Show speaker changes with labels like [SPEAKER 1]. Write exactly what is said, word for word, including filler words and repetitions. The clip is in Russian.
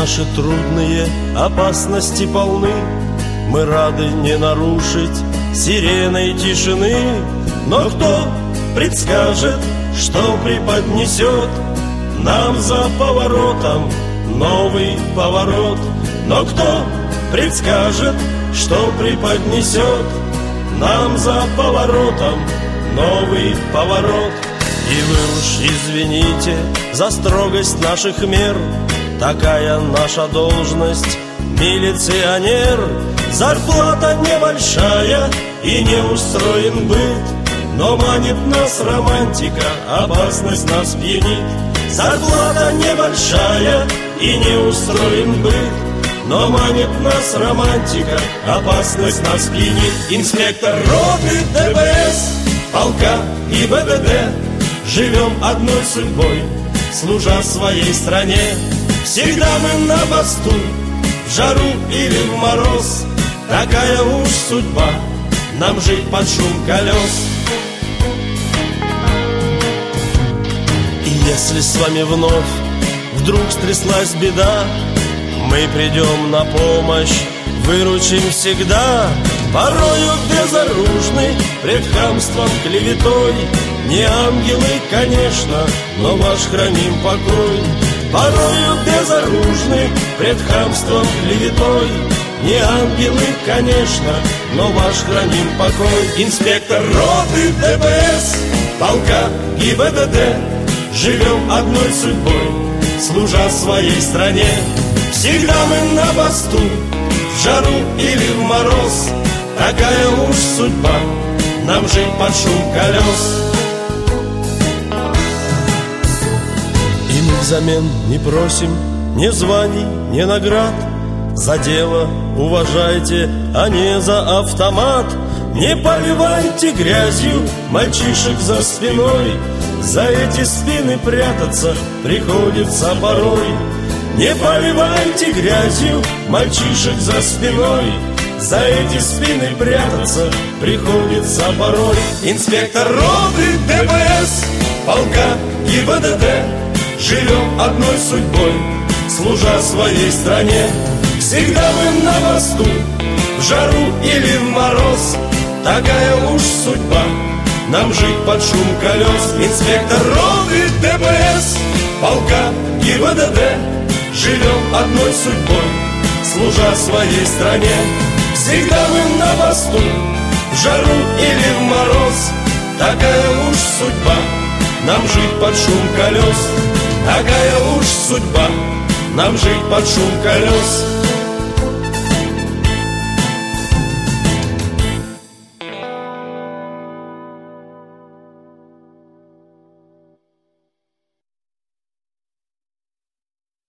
[SPEAKER 1] наши трудные опасности полны. Мы рады не нарушить сиреной тишины. Но кто предскажет, что преподнесет нам за поворотом новый поворот? Но кто предскажет, что преподнесет нам за поворотом новый поворот? И вы уж извините за строгость наших мер, такая наша должность — милиционер. Зарплата небольшая и не устроен быт, но манит нас романтика, опасность нас пьянит. Зарплата небольшая и не устроен быт, но манит нас романтика, опасность нас пьянит. Инспектор роты ДПС, полка и БДД, живем одной судьбой, служа своей стране. Всегда мы на посту, в жару или в мороз, такая уж судьба, нам жить под шум колес. И если с вами вновь вдруг стряслась беда, мы придем на помощь, выручим всегда. Порою безоружны пред хамством, клеветой, не ангелы, конечно, но ваш храним покой. Порою безоружны пред хамством, клеветой, не ангелы, конечно, но ваш храним покой. Инспектор роты ДПС, полка и БДД, живем одной судьбой, служа своей стране. Всегда мы на посту, в жару или в мороз, такая уж судьба, нам жить под шум колес. И мы взамен не просим ни званий, ни наград. За дело уважайте, а не за автомат. Не поливайте грязью мальчишек за спиной, за эти спины прятаться приходится порой. Не поливайте грязью мальчишек за спиной, за эти спины прятаться приходится порой. Инспектор роты ДПС, полка и БДД, живем одной судьбой, служа своей стране. Всегда мы на посту, в жару или в мороз, такая уж судьба, нам жить под шум колес. Инспектор роты ДПС, полка и БДД, живем одной судьбой, служа своей стране. Всегда мы на посту, в жару или в мороз, такая уж судьба, нам жить под шум колес. Такая уж судьба, нам жить под шум колес.